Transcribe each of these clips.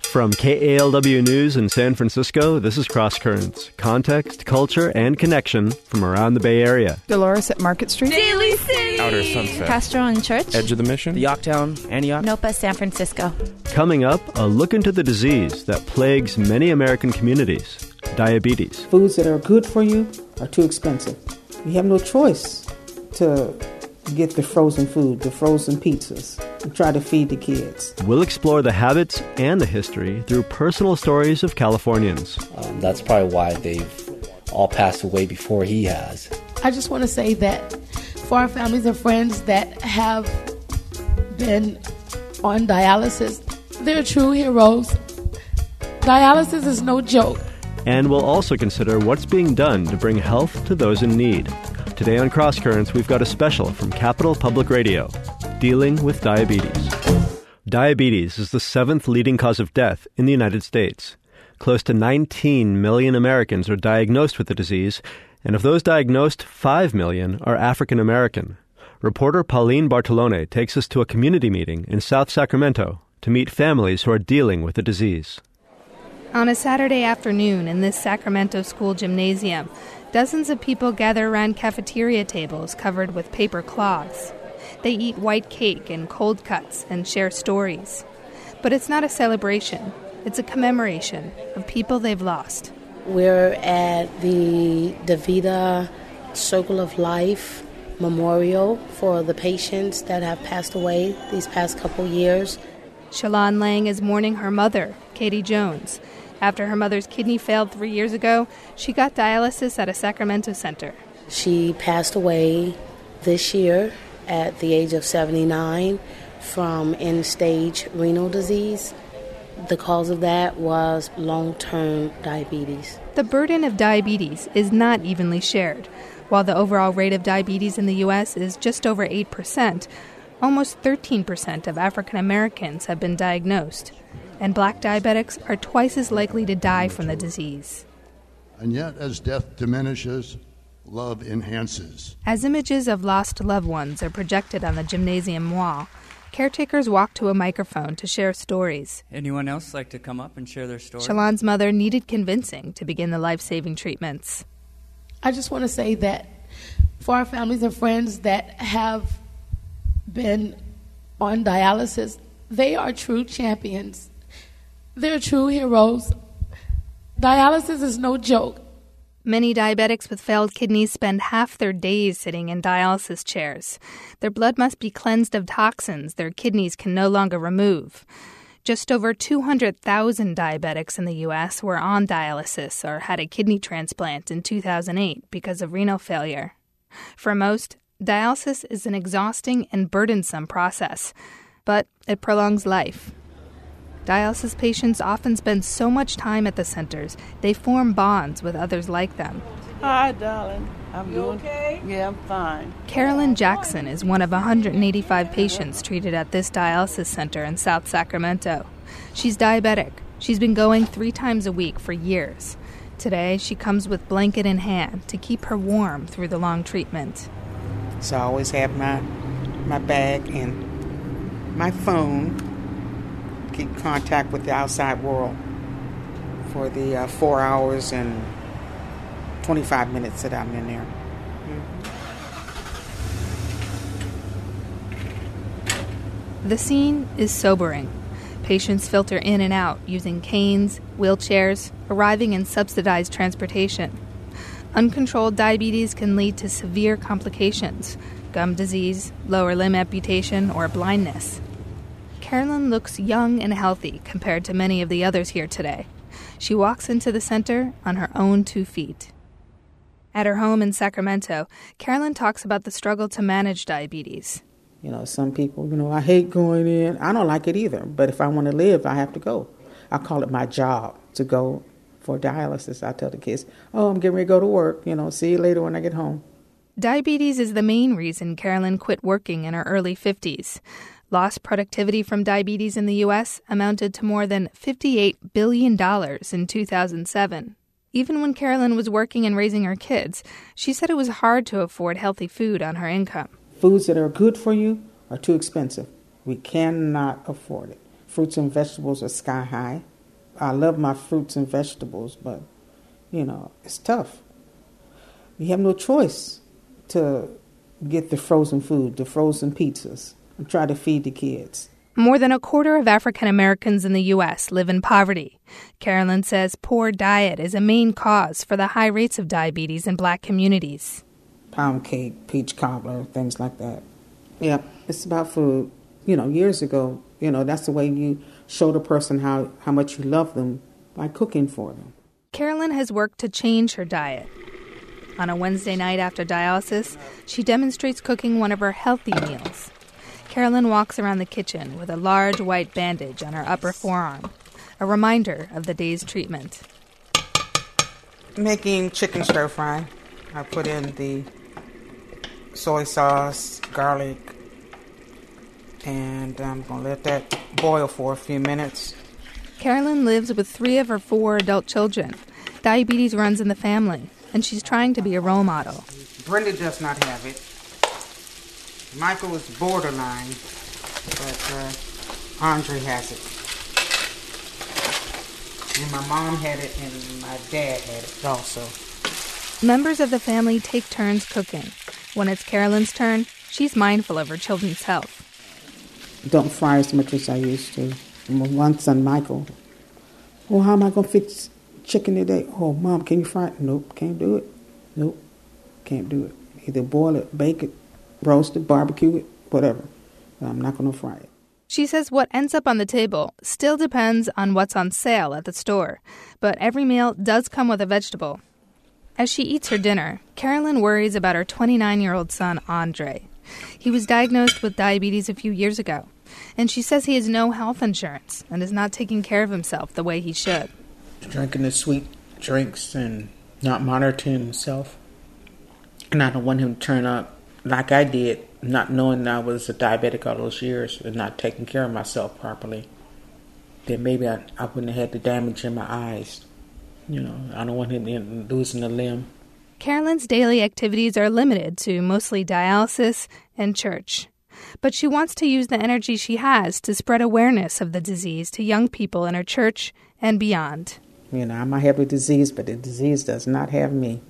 From KALW News in San Francisco, this is Cross Currents. Context, culture, and connection from around the Bay Area. Dolores at Market Street. Daly City. Outer Sunset. Castro and Church. Edge of the Mission. The Yorktown, Antioch. Nopa, San Francisco. Coming up, a look into the disease that plagues many American communities, diabetes. Foods that are good for you are too expensive. You have no choice to get the frozen food, the frozen pizzas, and try to feed the kids. We'll explore the habits and the history through personal stories of Californians. That's probably why they've all passed away before he has. I just want to say that for our families and friends that have been on dialysis, they're true heroes. Dialysis is no joke. And we'll also consider what's being done to bring health to those in need. Today on Cross Currents, we've got a special from Capital Public Radio, dealing with diabetes. Diabetes is the 7th leading cause of death in the United States. Close to 19 million Americans are diagnosed with the disease, and of those diagnosed, 5 million are African American. Reporter Pauline Bartolone takes us to a community meeting in South Sacramento to meet families who are dealing with the disease. On a Saturday afternoon in this Sacramento school gymnasium, dozens of people gather around cafeteria tables covered with paper cloths. They eat white cake and cold cuts and share stories. But it's not a celebration. It's a commemoration of people they've lost. We're at the DaVita Circle of Life Memorial for the patients that have passed away these past couple years. Shalon Lang is mourning her mother, Katie Jones. After her mother's kidney failed 3 years ago, she got dialysis at a Sacramento center. She passed away this year at the age of 79 from end-stage renal disease. The cause of that was long-term diabetes. The burden of diabetes is not evenly shared. While the overall rate of diabetes in the U.S. is just over 8%, almost 13% of African Americans have been diagnosed. And black diabetics are twice as likely to die from the disease. And yet, as death diminishes, love enhances. As images of lost loved ones are projected on the gymnasium wall, caretakers walk to a microphone to share stories. Anyone else like to come up and share their story? Shalon's mother needed convincing to begin the life-saving treatments. I just want to say that for our families and friends that have been on dialysis, they are true champions. They're true heroes. Dialysis is no joke. Many diabetics with failed kidneys spend half their days sitting in dialysis chairs. Their blood must be cleansed of toxins their kidneys can no longer remove. Just over 200,000 diabetics in the U.S. were on dialysis or had a kidney transplant in 2008 because of renal failure. For most, dialysis is an exhausting and burdensome process, but it prolongs life. Dialysis patients often spend so much time at the centers, they form bonds with others like them. Hi, darling. I'm doing okay? Yeah, I'm fine. Carolyn Jackson is one of 185 patients treated at this dialysis center in South Sacramento. She's diabetic. She's been going 3 times a week for years. Today, she comes with blanket in hand to keep her warm through the long treatment. So I always have my bag and my phone. Keep contact with the outside world for the 4 hours and 25 minutes that I'm in there. The scene is sobering. Patients filter in and out using canes, wheelchairs, arriving in subsidized transportation. Uncontrolled diabetes can lead to severe complications, gum disease, lower limb amputation, or blindness. Carolyn looks young and healthy compared to many of the others here today. She walks into the center on her own 2 feet. At her home in Sacramento, Carolyn talks about the struggle to manage diabetes. You know, some people, I hate going in. I don't like it either, but if I want to live, I have to go. I call it my job to go for dialysis. I tell the kids, I'm getting ready to go to work, see you later when I get home. Diabetes is the main reason Carolyn quit working in her early 50s. Lost productivity from diabetes in the U.S. amounted to more than $58 billion in 2007. Even when Carolyn was working and raising her kids, she said it was hard to afford healthy food on her income. Foods that are good for you are too expensive. We cannot afford it. Fruits and vegetables are sky high. I love my fruits and vegetables, but, it's tough. You have no choice to get the frozen food, the frozen pizzas, and try to feed the kids. More than a quarter of African Americans in the U.S. live in poverty. Carolyn says poor diet is a main cause for the high rates of diabetes in Black communities. Pound cake, peach cobbler, things like that. Yeah, it's about food. Years ago, that's the way you show the person how much you love them, by cooking for them. Carolyn has worked to change her diet. On a Wednesday night after dialysis, she demonstrates cooking one of her healthy meals. Carolyn walks around the kitchen with a large white bandage on her upper forearm, a reminder of the day's treatment. Making chicken stir fry. I put in the soy sauce, garlic, and I'm going to let that boil for a few minutes. Carolyn lives with 3 of her 4 adult children. Diabetes runs in the family, and she's trying to be a role model. Brenda does not have it. Michael is borderline, but Andre has it. And my mom had it, and my dad had it also. Members of the family take turns cooking. When it's Carolyn's turn, she's mindful of her children's health. Don't fry as much as I used to. One son, Michael, how am I going to fix chicken today? Oh, Mom, can you fry it? Nope, can't do it. Nope, can't do it. Either boil it, bake it, roast it, barbecue it, whatever. I'm not going to fry it. She says what ends up on the table still depends on what's on sale at the store, but every meal does come with a vegetable. As she eats her dinner, Carolyn worries about her 29-year-old son, Andre. He was diagnosed with diabetes a few years ago, and she says he has no health insurance and is not taking care of himself the way he should. Drinking the sweet drinks and not monitoring himself. And I don't want him to turn up like I did, not knowing I was a diabetic all those years and not taking care of myself properly. Then maybe I wouldn't have had the damage in my eyes. I don't want him losing a limb. Carolyn's daily activities are limited to mostly dialysis and church. But she wants to use the energy she has to spread awareness of the disease to young people in her church and beyond. I might have the disease, but the disease does not have me.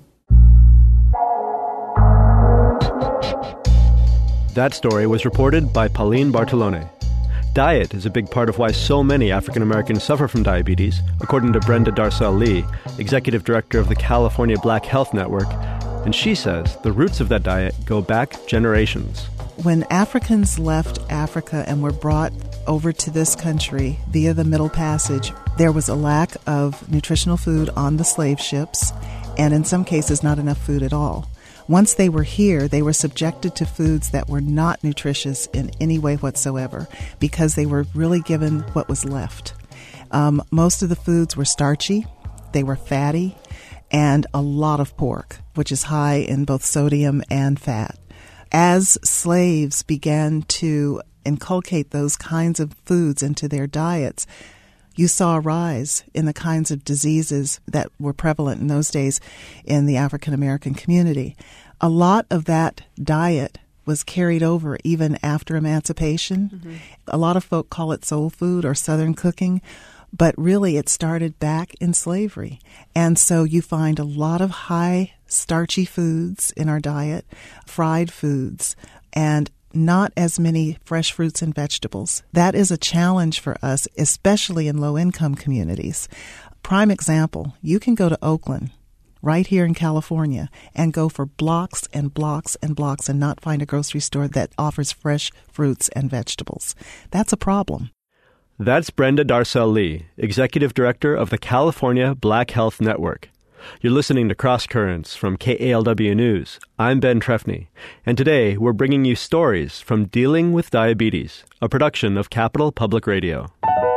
That story was reported by Pauline Bartolone. Diet is a big part of why so many African Americans suffer from diabetes, according to Brenda Darcel-Lee, executive director of the California Black Health Network. And she says the roots of that diet go back generations. When Africans left Africa and were brought over to this country via the Middle Passage, there was a lack of nutritional food on the slave ships, and in some cases not enough food at all. Once they were here, they were subjected to foods that were not nutritious in any way whatsoever because they were really given what was left. Most of the foods were starchy, they were fatty, and a lot of pork, which is high in both sodium and fat. As slaves began to inculcate those kinds of foods into their diets, you saw a rise in the kinds of diseases that were prevalent in those days in the African American community. A lot of that diet was carried over even after emancipation. Mm-hmm. A lot of folk call it soul food or Southern cooking, but really it started back in slavery. And so you find a lot of high starchy foods in our diet, fried foods, and not as many fresh fruits and vegetables. That is a challenge for us, especially in low-income communities. Prime example, you can go to Oakland, right here in California, and go for blocks and blocks and blocks and not find a grocery store that offers fresh fruits and vegetables. That's a problem. That's Brenda Darcel-Lee, executive director of the California Black Health Network. You're listening to Cross Currents from KALW News. I'm Ben Trefny, and today we're bringing you stories from Dealing with Diabetes, a production of Capital Public Radio.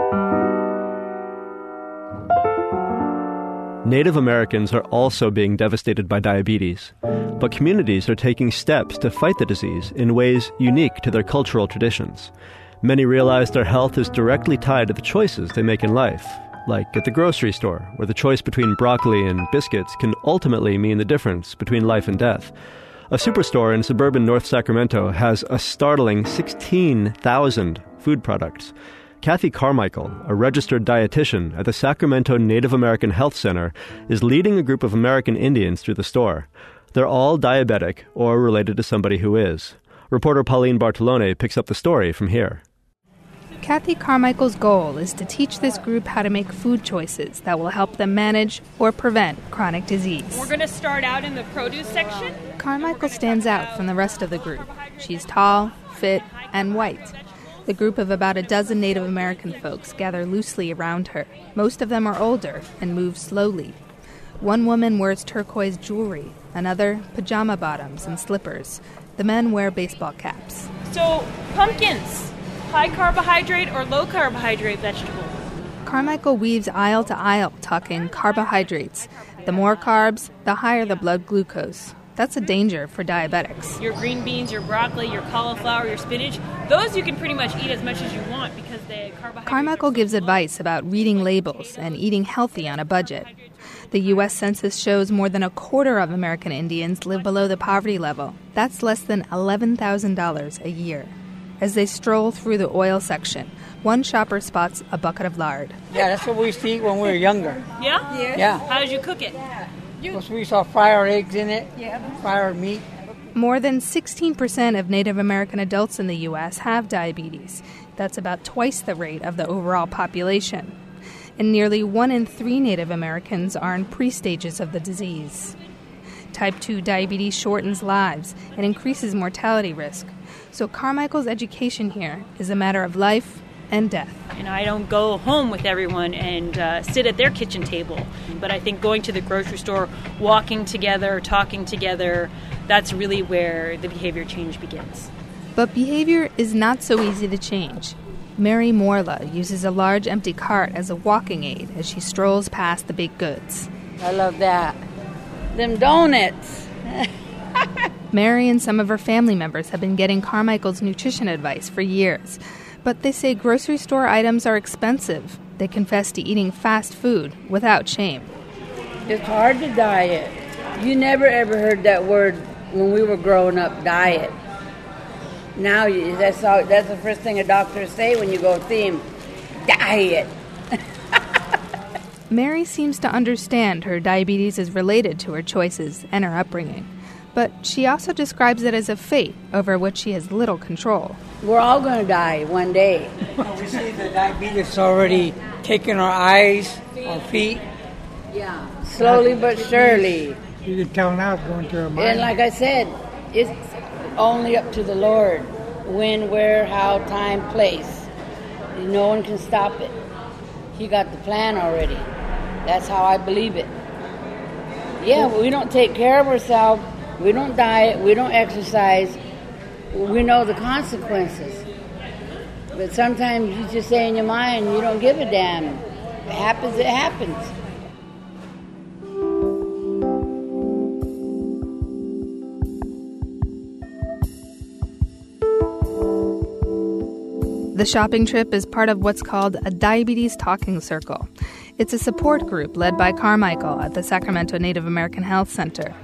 Native Americans are also being devastated by diabetes, but communities are taking steps to fight the disease in ways unique to their cultural traditions. Many realize their health is directly tied to the choices they make in life, like at the grocery store, where the choice between broccoli and biscuits can ultimately mean the difference between life and death. A superstore in suburban North Sacramento has a startling 16,000 food products. Kathy Carmichael, a registered dietitian at the Sacramento Native American Health Center, is leading a group of American Indians through the store. They're all diabetic or related to somebody who is. Reporter Pauline Bartolone picks up the story from here. Kathy Carmichael's goal is to teach this group how to make food choices that will help them manage or prevent chronic disease. We're going to start out in the produce section. Carmichael stands out from the rest of the group. She's tall, fit, and white. The group of about a dozen Native American folks gather loosely around her. Most of them are older and move slowly. One woman wears turquoise jewelry, another pajama bottoms and slippers. The men wear baseball caps. So, pumpkins, high carbohydrate or low carbohydrate vegetable? Carmichael weaves aisle to aisle talking carbohydrates. The more carbs, the higher the blood glucose. That's a danger for diabetics. Your green beans, your broccoli, your cauliflower, your spinach, those you can pretty much eat as much as you want because the carbohydrates... Carmichael gives advice about reading labels and eating healthy on a budget. The U.S. Census shows more than a quarter of American Indians live below the poverty level. That's less than $11,000 a year. As they stroll through the oil section, one shopper spots a bucket of lard. Yeah, that's what we used to eat when we were younger. Yeah? Yeah. How did you cook it? We saw fried eggs in it, fried meat. More than 16% of Native American adults in the U.S. have diabetes. That's about twice the rate of the overall population. And nearly 1 in 3 Native Americans are in pre-stages of the disease. Type 2 diabetes shortens lives and increases mortality risk. So Carmichael's education here is a matter of life and death. And I don't go home with everyone and sit at their kitchen table. But I think going to the grocery store, walking together, talking together, that's really where the behavior change begins. But behavior is not so easy to change. Mary Morla uses a large empty cart as a walking aid as she strolls past the baked goods. I love that. Them donuts. Mary and some of her family members have been getting Carmichael's nutrition advice for years. But they say grocery store items are expensive. They confess to eating fast food without shame. It's hard to diet. You never ever heard that word when we were growing up, diet. Now that's the first thing a doctor say when you go see him, diet. Mary seems to understand her diabetes is related to her choices and her upbringing. But she also describes it as a fate over which she has little control. We're all going to die one day. We see the diabetes already taking our eyes, our feet. Yeah. Slowly but surely. You can tell now it's going through our mind. And like I said, it's only up to the Lord. When, where, how, time, place. No one can stop it. He got the plan already. That's how I believe it. Yeah, we don't take care of ourselves. We don't diet. We don't exercise. We know the consequences. But sometimes you just say in your mind, you don't give a damn. If it happens, it happens. The shopping trip is part of what's called a Diabetes Talking Circle. It's a support group led by Carmichael at the Sacramento Native American Health Center.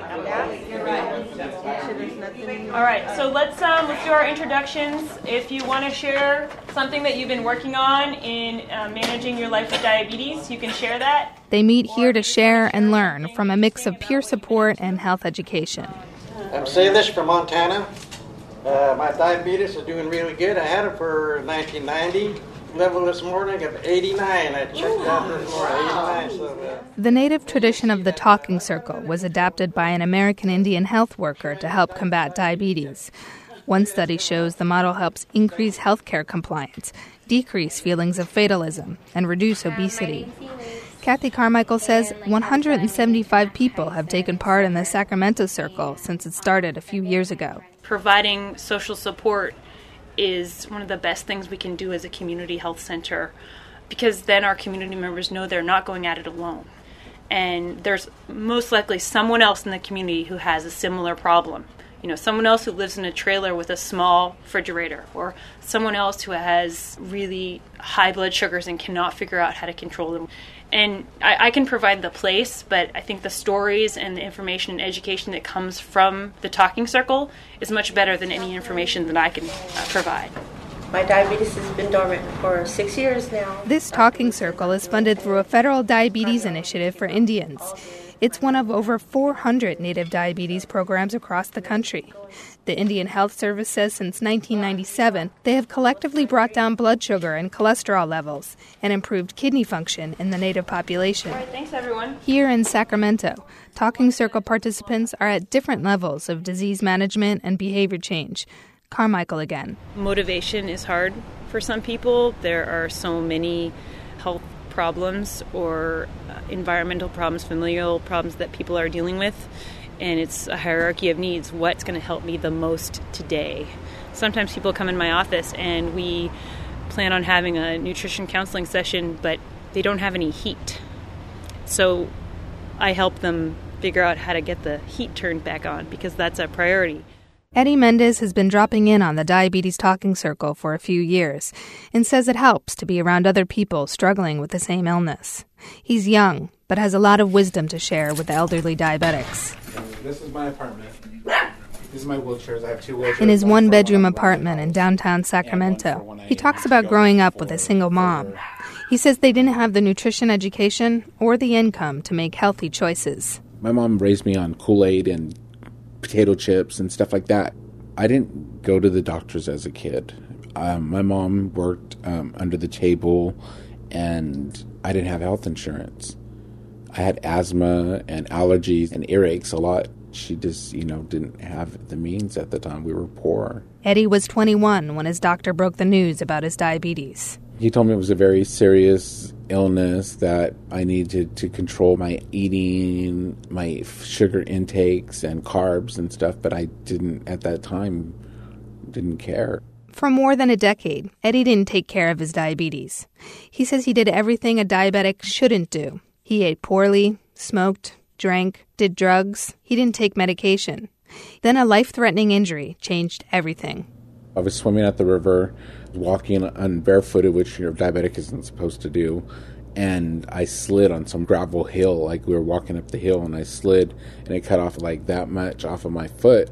All right, so let's do our introductions. If you want to share something that you've been working on in managing your life with diabetes, you can share that. They meet here to share and learn from a mix of peer support and health education. I'm Salish from Montana. My diabetes is doing really good. I had it for 1990. Level this morning of 89. I checked out this morning, 89. So, The native tradition of the talking circle was adapted by an American Indian health worker to help combat diabetes. One study shows the model helps increase healthcare compliance, decrease feelings of fatalism, and reduce obesity. Kathy Carmichael says 175 people have taken part in the Sacramento Circle since it started a few years ago. Providing social support is one of the best things we can do as a community health center, because then our community members know they're not going at it alone. And there's most likely someone else in the community who has a similar problem. You know, someone else who lives in a trailer with a small refrigerator, or someone else who has really high blood sugars and cannot figure out how to control them. And I can provide the place, but I think the stories and the information and education that comes from the Talking Circle is much better than any information that I can provide. My diabetes has been dormant for 6 years now. This talking circle is funded through a federal diabetes initiative for Indians. It's one of over 400 native diabetes programs across the country. The Indian Health Service says since 1997, they have collectively brought down blood sugar and cholesterol levels and improved kidney function in the native population. All right, thanks, everyone. Here in Sacramento, talking circle participants are at different levels of disease management and behavior change. Carmichael again. Motivation is hard for some people. There are so many health problems or environmental problems, familial problems that people are dealing with, and it's a hierarchy of needs. What's going to help me the most today? Sometimes people come in my office and we plan on having a nutrition counseling session, but they don't have any heat. So I help them figure out how to get the heat turned back on, because that's a priority. Eddie Mendez has been dropping in on the Diabetes Talking Circle for a few years and says it helps to be around other people struggling with the same illness. He's young, but has a lot of wisdom to share with the elderly diabetics. This is my apartment. These are my wheelchairs. I have 2 wheelchairs. In his one-bedroom apartment in downtown Sacramento, he talks about growing up with a single mom. He says they didn't have the nutrition education or the income to make healthy choices. My mom raised me on Kool-Aid and potato chips and stuff like that. I didn't go to the doctors as a kid. My mom worked under the table, and I didn't have health insurance. I had asthma and allergies and earaches a lot. She just, didn't have the means at the time. We were poor. Eddie was 21 when his doctor broke the news about his diabetes. He told me it was a very serious illness, that I needed to control my eating, my sugar intakes and carbs and stuff, but I didn't, at that time, didn't care. For more than a decade, Eddie didn't take care of his diabetes. He says he did everything a diabetic shouldn't do. He ate poorly, smoked, drank, did drugs. He didn't take medication. Then a life-threatening injury changed everything. I was swimming at the river, walking on barefooted, which your diabetic isn't supposed to do, and I slid on some gravel hill. Like, we were walking up the hill, and I slid, and it cut off like that much off of my foot.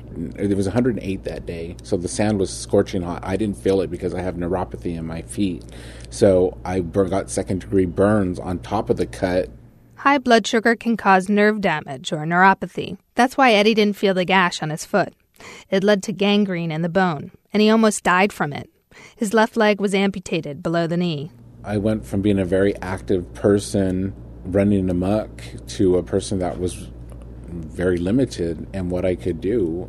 It was 108 that day, so the sand was scorching hot. I didn't feel it because I have neuropathy in my feet, so I got second-degree burns on top of the cut. High blood sugar can cause nerve damage or neuropathy. That's why Eddie didn't feel the gash on his foot. It led to gangrene in the bone, and he almost died from it. His left leg was amputated below the knee. I went from being a very active person running amok to a person that was very limited in what I could do.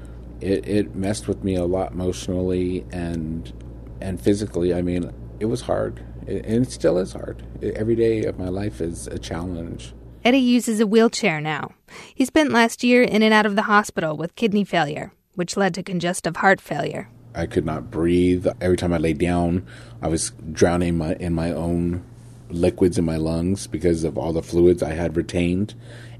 It messed with me a lot emotionally and physically. I mean, it was hard, and it still is hard. Every day of my life is a challenge. Eddie uses a wheelchair now. He spent last year in and out of the hospital with kidney failure, which led to congestive heart failure. I could not breathe. Every time I lay down, I was drowning in my own liquids in my lungs because of all the fluids I had retained.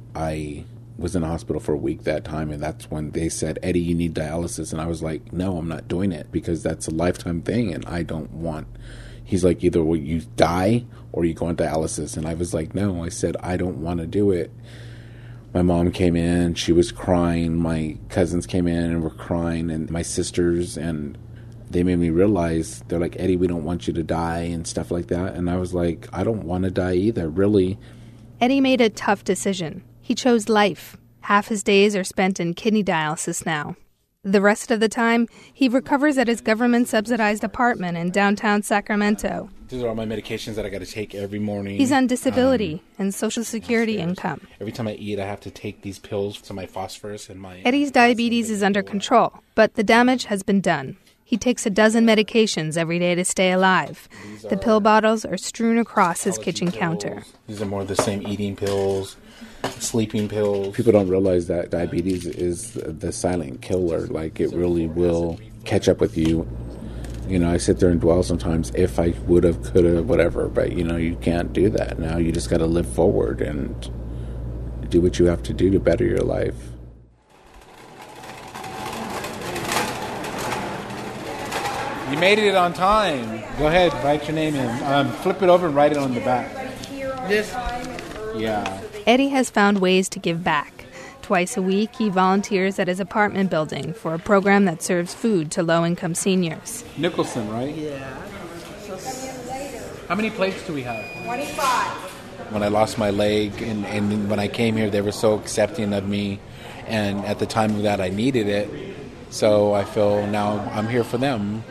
I was in the hospital for a week that time, and that's when they said, Eddie, you need dialysis. And I was like, no, I'm not doing it, because that's a lifetime thing, and I don't want. He's like, either will you die or you go on dialysis. And I was like, no. I said, I don't want to do it. My mom came in, she was crying. My cousins came in and were crying, and my sisters, and they made me realize, they're like, Eddie, we don't want you to die and stuff like that. And I was like, I don't want to die either, really. Eddie made a tough decision. He chose life. Half his days are spent in kidney dialysis now. The rest of the time, he recovers at his government-subsidized apartment in downtown Sacramento. These are all my medications that I got to take every morning. He's on disability and Social Security income. Every time I eat, I have to take these pills, so my phosphorus and my... Eddie's diabetes is under control, but the damage has been done. He takes a dozen medications every day to stay alive. The pill bottles are strewn across his kitchen counter. These are more of the same eating pills, sleeping pills. People don't realize that diabetes is the silent killer. Like, it really will catch up with you. You know, I sit there and dwell sometimes, if I would have, could have, whatever. But, you know, you can't do that now. You just got to live forward and do what you have to do to better your life. You made it on time. Go ahead, write your name in. Flip it over and write it on the back. This? Yeah. Eddie has found ways to give back. Twice a week, he volunteers at his apartment building for a program that serves food to low-income seniors. Nicholson, right? Yeah. How many plates do we have? 25. When I lost my leg and when I came here, they were so accepting of me. And at the time of that, I needed it. So I feel now I'm here for them.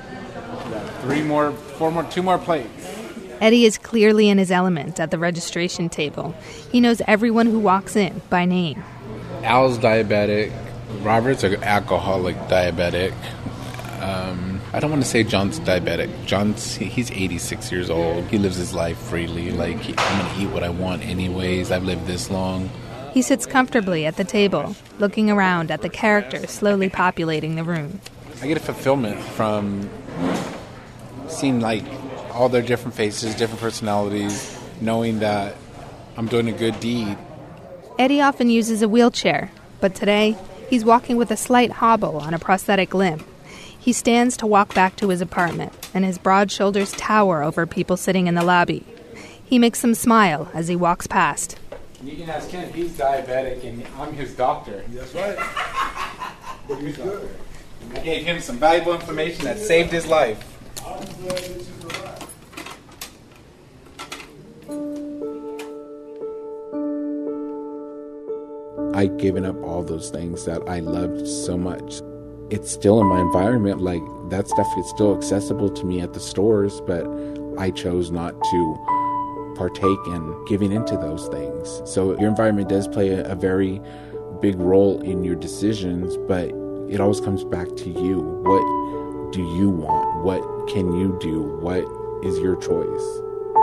2 more plates. Eddie is clearly in his element at the registration table. He knows everyone who walks in by name. Al's diabetic. Robert's an alcoholic diabetic. I don't want to say John's diabetic. He's 86 years old. He lives his life freely. I'm going to eat what I want anyways. I've lived this long. He sits comfortably at the table, looking around at the characters slowly populating the room. I get a fulfillment from seeing all their different faces, different personalities, knowing that I'm doing a good deed. Eddie often uses a wheelchair, but today he's walking with a slight hobble on a prosthetic limb. He stands to walk back to his apartment, and his broad shoulders tower over people sitting in the lobby. He makes them smile as he walks past. You can ask Ken, he's diabetic, and I'm his doctor. That's right. He's good. I gave him some valuable information that saved his life. I've given up all those things that I loved so much. It's still in my environment, that stuff is still accessible to me at the stores, but I chose not to partake in giving into those things. So your environment does play a very big role in your decisions, but it always comes back to you. What do you want? What can you do? What is your choice?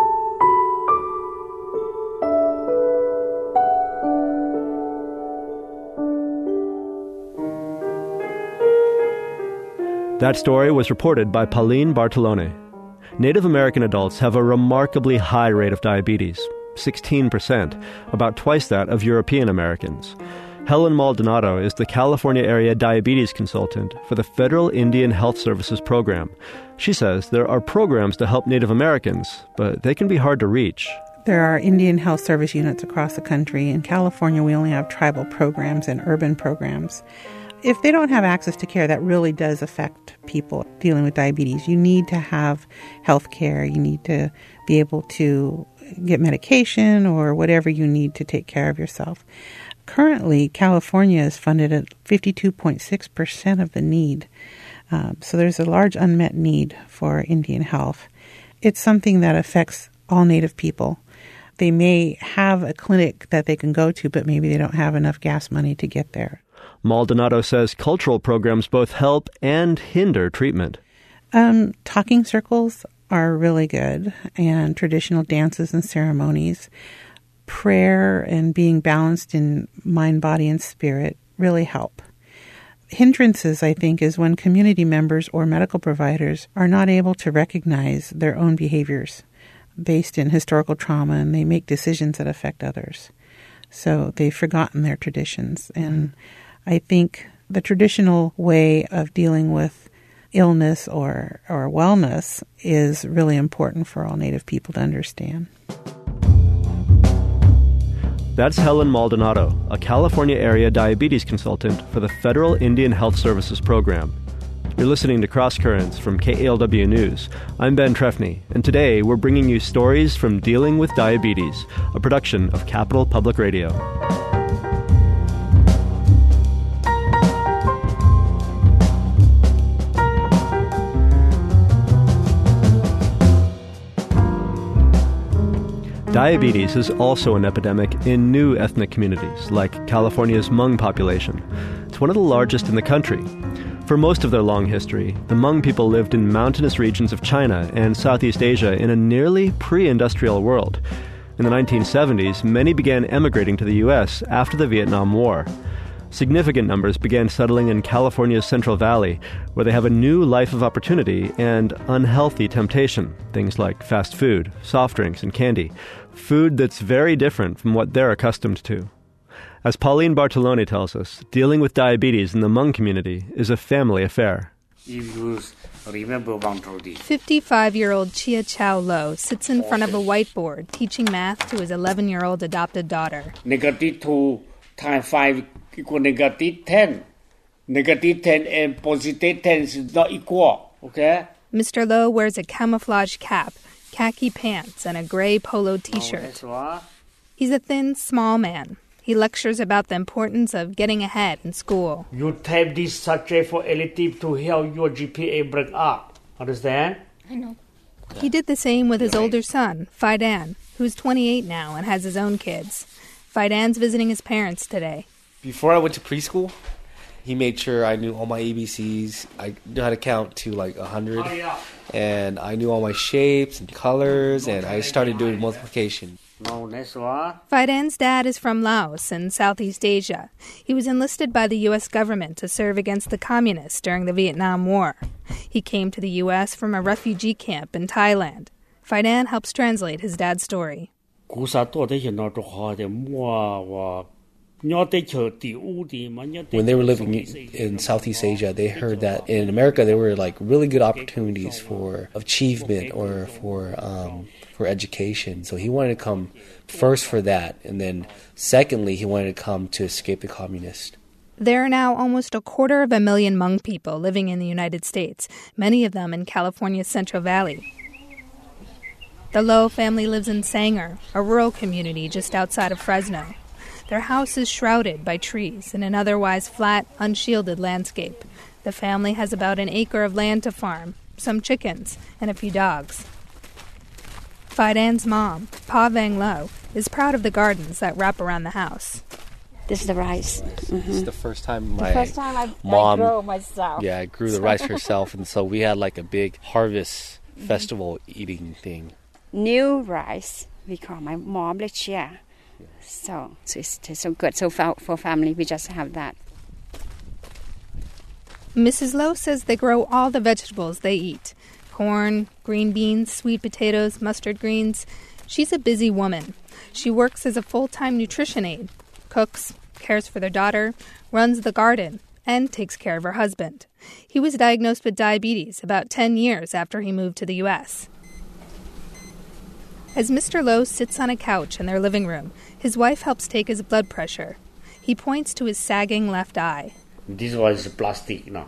That story was reported by Pauline Bartolone. Native American adults have a remarkably high rate of diabetes, 16%, about twice that of European Americans. Helen Maldonado is the California area diabetes consultant for the Federal Indian Health Services program. She says there are programs to help Native Americans, but they can be hard to reach. There are Indian Health Service units across the country. In California, we only have tribal programs and urban programs. If they don't have access to care, that really does affect people dealing with diabetes. You need to have health care. You need to be able to get medication or whatever you need to take care of yourself. Currently, California is funded at 52.6% of the need. So there's a large unmet need for Indian health. It's something that affects all Native people. They may have a clinic that they can go to, but maybe they don't have enough gas money to get there. Maldonado says cultural programs both help and hinder treatment. Talking circles are really good, and traditional dances and ceremonies. Prayer and being balanced in mind, body, and spirit really help. Hindrances, I think, is when community members or medical providers are not able to recognize their own behaviors based in historical trauma, and they make decisions that affect others. So they've forgotten their traditions. And I think the traditional way of dealing with illness or wellness is really important for all Native people to understand. That's Helen Maldonado, a California area diabetes consultant for the Federal Indian Health Services program. You're listening to Cross Currents from KALW News. I'm Ben Trefny, and today we're bringing you stories from Dealing with Diabetes, a production of Capital Public Radio. Diabetes is also an epidemic in new ethnic communities, like California's Hmong population. It's one of the largest in the country. For most of their long history, the Hmong people lived in mountainous regions of China and Southeast Asia in a nearly pre-industrial world. In the 1970s, many began emigrating to the U.S. after the Vietnam War. Significant numbers began settling in California's Central Valley, where they have a new life of opportunity and unhealthy temptation, things like fast food, soft drinks, and candy, food that's very different from what they're accustomed to. As Pauline Bartolone tells us, dealing with diabetes in the Hmong community is a family affair. 55-year-old Chia Chow Lo sits in front of a whiteboard teaching math to his 11-year-old adopted daughter. Negative 2 times 5 equal negative 10. Negative 10 and positive 10 is not equal, okay? Mr. Lo wears a camouflage cap, khaki pants, and a gray polo t-shirt. He's a thin, small man. He lectures about the importance of getting ahead in school. You take this subject for elective to help your GPA break up. Understand? I know. He did the same with his older son, Faidan, who's 28 now and has his own kids. Faidan's visiting his parents today. Before I went to preschool, he made sure I knew all my ABCs. I knew how to count to like 100. And I knew all my shapes and colors, and I started doing multiplication. Faidan's dad is from Laos in Southeast Asia. He was enlisted by the U.S. government to serve against the communists during the Vietnam War. He came to the U.S. from a refugee camp in Thailand. Faidan helps translate his dad's story. When they were living in Southeast Asia, they heard that in America there were like really good opportunities for achievement or for education. So he wanted to come first for that, and then secondly, he wanted to come to escape the communists. There are now almost 250,000 Hmong people living in the United States, many of them in California's Central Valley. The Lo family lives in Sanger, a rural community just outside of Fresno. Their house is shrouded by trees in an otherwise flat, unshielded landscape. The family has about an acre of land to farm, some chickens, and a few dogs. Faidan's mom, Pa Vang Lo, is proud of the gardens that wrap around the house. This is the rice. This is the first time my I mom grow myself. Yeah, grew the rice herself, and so we had like a big harvest festival eating thing. New rice, we call my mom the chia. So it's so good. So for family, we just have that. Mrs. Lo says they grow all the vegetables they eat. Corn, green beans, sweet potatoes, mustard greens. She's a busy woman. She works as a full-time nutrition aide, cooks, cares for their daughter, runs the garden, and takes care of her husband. He was diagnosed with diabetes about 10 years after he moved to the U.S. As Mr. Lo sits on a couch in their living room, his wife helps take his blood pressure. He points to his sagging left eye. This one is plastic now.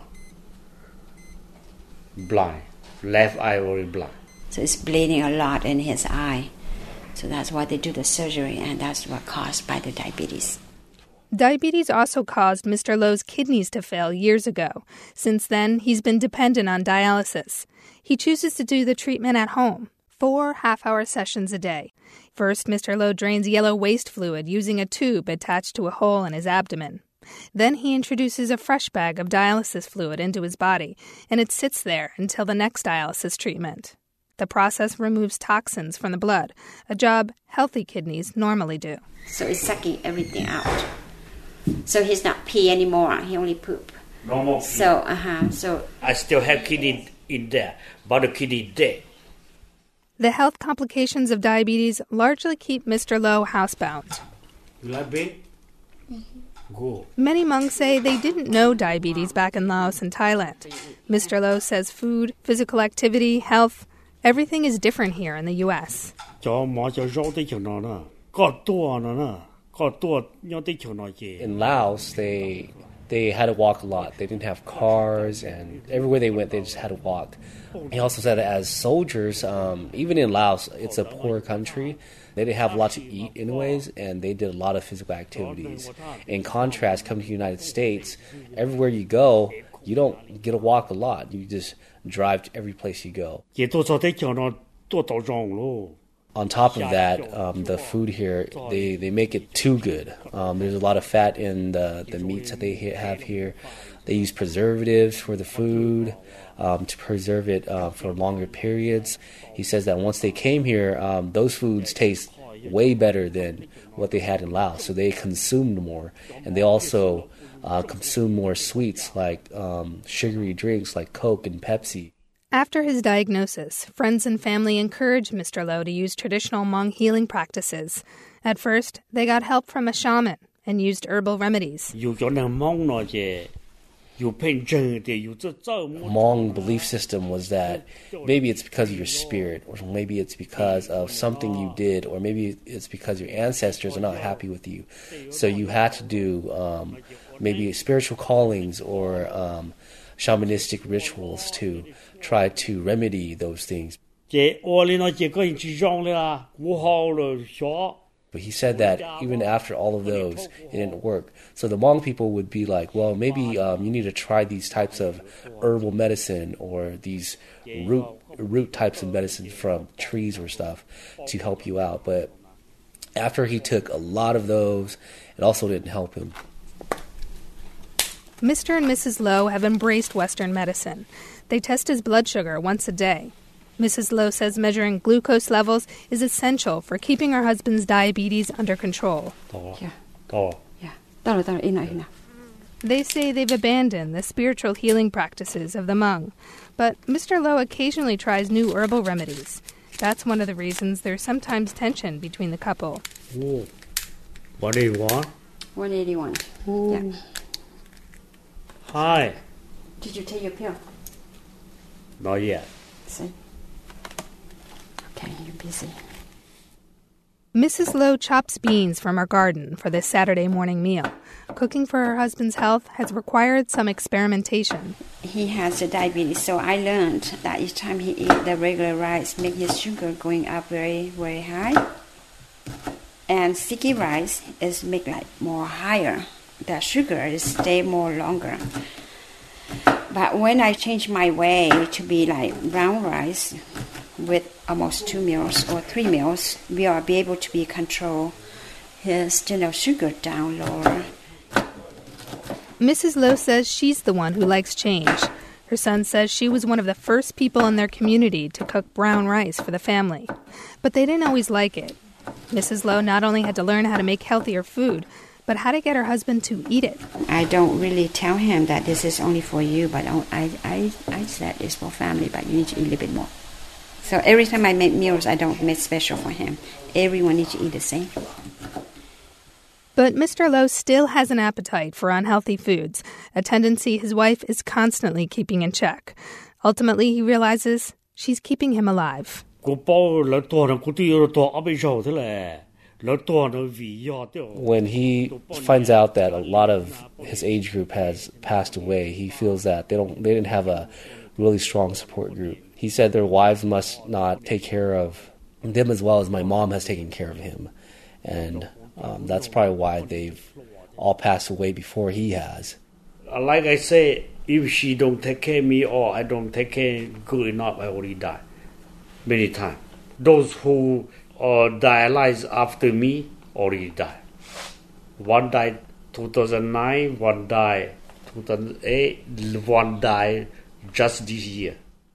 Blind. Left eye very blind. So it's bleeding a lot in his eye. So that's why they do the surgery, and that's what caused by the diabetes. Diabetes also caused Mr. Lo's kidneys to fail years ago. Since then, he's been dependent on dialysis. He chooses to do the treatment at home. 4 half-hour sessions a day. First, Mr. Lo drains yellow waste fluid using a tube attached to a hole in his abdomen. Then he introduces a fresh bag of dialysis fluid into his body, and it sits there until the next dialysis treatment. The process removes toxins from the blood, a job healthy kidneys normally do. So it's sucking everything out. So he's not pee anymore, he only poop. No more pee. So I still have kidney in there, but the kidney dead. The health complications of diabetes largely keep Mr. Lo housebound. You like bed? Go. Many Hmong say they didn't know diabetes back in Laos and Thailand. Mr. Lo says food, physical activity, health, everything is different here in the U.S. In Laos, they had to walk a lot. They didn't have cars, and everywhere they went, they just had to walk. He also said that as soldiers, even in Laos, it's a poor country. They didn't have a lot to eat anyways, and they did a lot of physical activities. In contrast, coming to the United States, everywhere you go, you don't get to walk a lot. You just drive to every place you go. On top of that, the food here, they make it too good. There's a lot of fat in the meats that they have here. They use preservatives for the food to preserve it for longer periods. He says that once they came here, those foods taste way better than what they had in Laos. So they consumed more. And they also consume more sweets like sugary drinks like Coke and Pepsi. After his diagnosis, friends and family encouraged Mr. Lo to use traditional Hmong healing practices. At first, they got help from a shaman and used herbal remedies. Hmong belief system was that maybe it's because of your spirit, or maybe it's because of something you did, or maybe it's because your ancestors are not happy with you. So you had to do maybe spiritual callings or shamanistic rituals to try to remedy those things. But he said that even after all of those, it didn't work. So the Hmong people would be like, well, maybe you need to try these types of herbal medicine or these root types of medicine from trees or stuff to help you out. But after he took a lot of those, it also didn't help him. Mr. and Mrs. Lowe have embraced Western medicine. They test his blood sugar once a day. Mrs. Lowe says measuring glucose levels is essential for keeping her husband's diabetes under control. They say they've abandoned the spiritual healing practices of the Hmong, but Mr. Lowe occasionally tries new herbal remedies. That's one of the reasons there's sometimes tension between the couple. 181? 181. Yeah. Hi. Did you take your pill? Not yet. See? Okay, you're busy. Mrs. Lowe chops beans from her garden for this Saturday morning meal. Cooking for her husband's health has required some experimentation. He has diabetes, so I learned that each time he eats the regular rice, make his sugar going up very, very high. And sticky rice is make like more higher. The sugar is stay more longer. But when I change my way to be like brown rice with almost 2 meals or 3 meals, we will be able to be control his sugar down lower. Mrs. Lowe says she's the one who likes change. Her son says she was one of the first people in their community to cook brown rice for the family. But they didn't always like it. Mrs. Lowe not only had to learn how to make healthier food, but how to get her husband to eat it. I don't really tell him that this is only for you, but I said it's for family, but you need to eat a little bit more. So every time I make meals, I don't make special for him. Everyone needs to eat the same. But Mr. Lowe still has an appetite for unhealthy foods, a tendency his wife is constantly keeping in check. Ultimately, he realizes she's keeping him alive. When he finds out that a lot of his age group has passed away, he feels that they didn't have a really strong support group. He said their wives must not take care of them as well as my mom has taken care of him. And that's probably why they've all passed away before he has. Like I say, if she don't take care of me or I don't take care good enough, I already die. Many times. Those who dialyzed after me already died. One died 2009, one died 2008, one died just this year.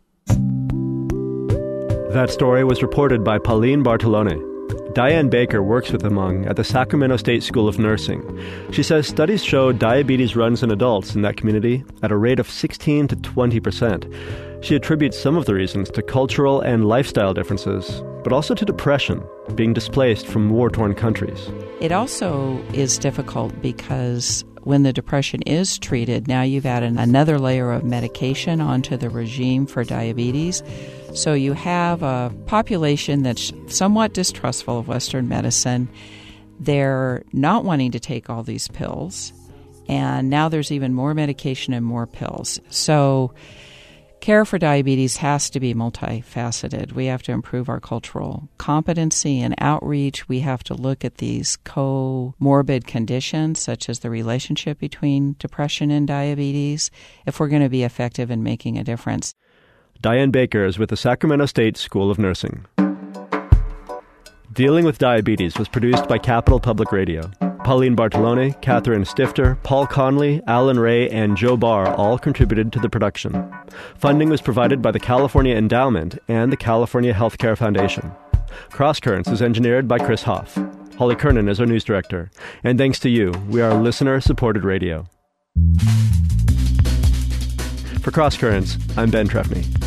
That story was reported by Pauline Bartolone. Diane Baker works with the Hmong at the Sacramento State School of Nursing. She says studies show diabetes runs in adults in that community at a rate of 16 to 20%. She attributes some of the reasons to cultural and lifestyle differences, but also to depression, being displaced from war-torn countries. It also is difficult because when the depression is treated, now you've added another layer of medication onto the regime for diabetes. So you have a population that's somewhat distrustful of Western medicine. They're not wanting to take all these pills. And now there's even more medication and more pills. So care for diabetes has to be multifaceted. We have to improve our cultural competency and outreach. We have to look at these comorbid conditions, such as the relationship between depression and diabetes, if we're going to be effective in making a difference. Diane Baker is with the Sacramento State School of Nursing. Dealing with Diabetes was produced by Capital Public Radio. Pauline Bartolone, Catherine Stifter, Paul Conley, Alan Ray, and Joe Barr all contributed to the production. Funding was provided by the California Endowment and the California Healthcare Foundation. Cross Currents is engineered by Chris Hoff. Holly Kernan is our news director. And thanks to you, we are listener-supported radio. For Cross Currents, I'm Ben Trefny.